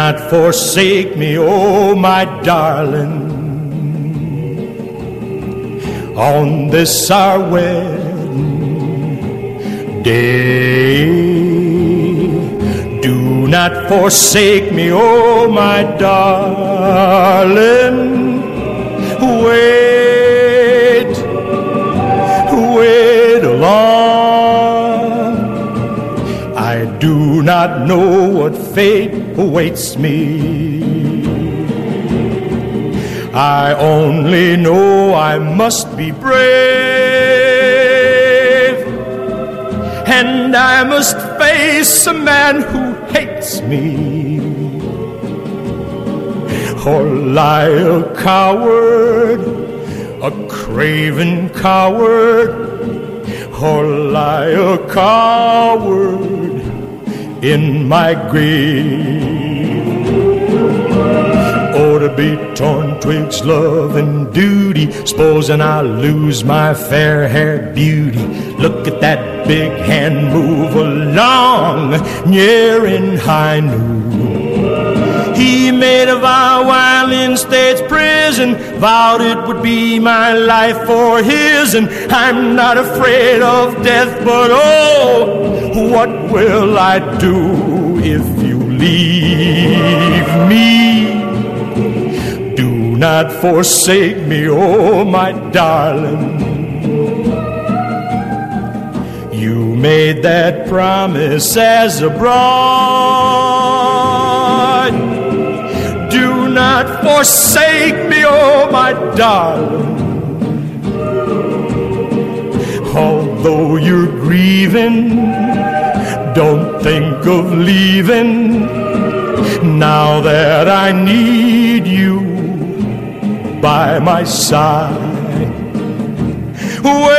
not forsake me, oh my darling, on this our wedding day. Do not forsake me, oh my darling. Wait along. I do not know what fate awaits me. I only know I must be brave, and I must face a man who hates me, or lie a coward, a craven coward, or lie a coward in my grave. Oh, to be torn twigs, love and duty, supposing I lose my fair-haired beauty. Look at that big hand move along, near in high noon. He made a vow while in state's prison, vowed it would be my life for his, and I'm not afraid of death, but oh, what will I do if you leave me? Do not forsake me, oh my darling. You made that promise as a bride. Do not forsake me, oh my darling. Although you're grieving, don't think of leaving, now that I need you by my side.